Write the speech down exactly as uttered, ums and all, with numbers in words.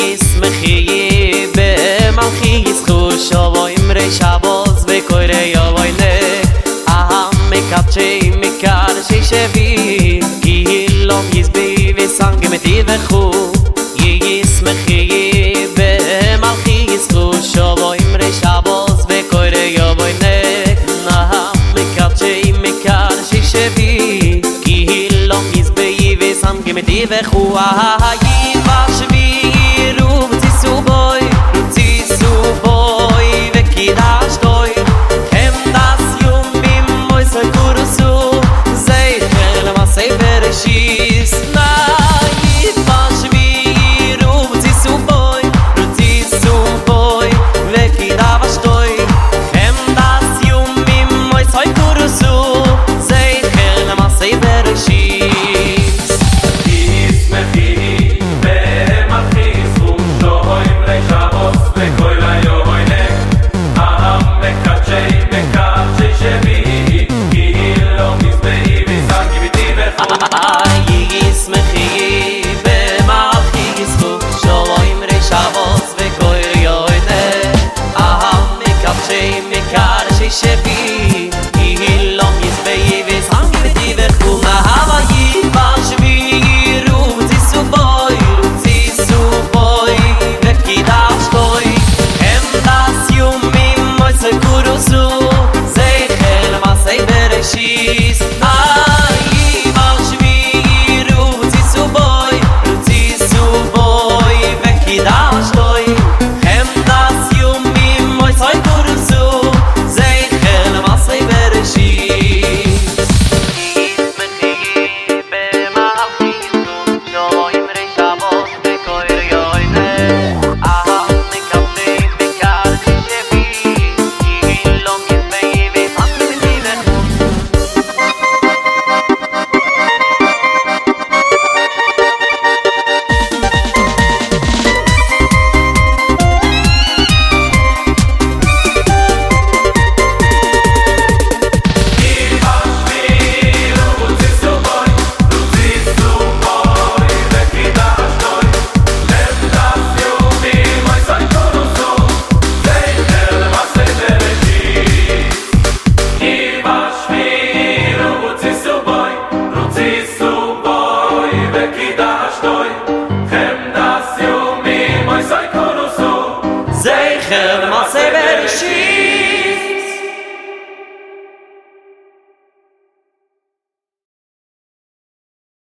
ישמחי במלכי יזכו שבו אמרי שבוז וקורא יבוינה המקדשי מקדשי שבי קהילום יזבי וסנגי מטיבחו ישמחי במלכי יזכו שבו אמרי שבוז וקורא יבוינה המקדשי מקדשי שבי קהילום יזבי וסנגי מטיבחו